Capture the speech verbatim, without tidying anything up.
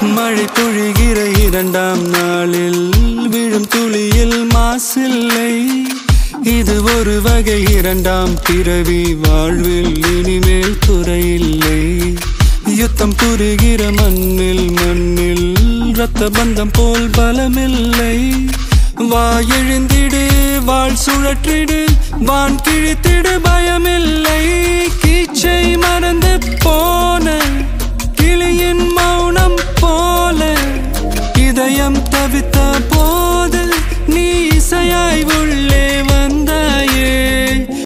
மழை பொழிகிற இரண்டாம் நாளில் விழும் துளியில் மாசில்லை. இது ஒரு வகை இரண்டாம் பிறவி, வாழ்வில் இனிமேல் குறையில்லை. யுத்தம் புரிகிற மண்ணில் மண்ணில் இரத்த பந்தம் போல் பலமில்லை. வா எழுந்திடு, வாழ் சுழற்றிடு, வான் கிழித்திடு, பயமில்லை. கீச்சை மறந்து போ.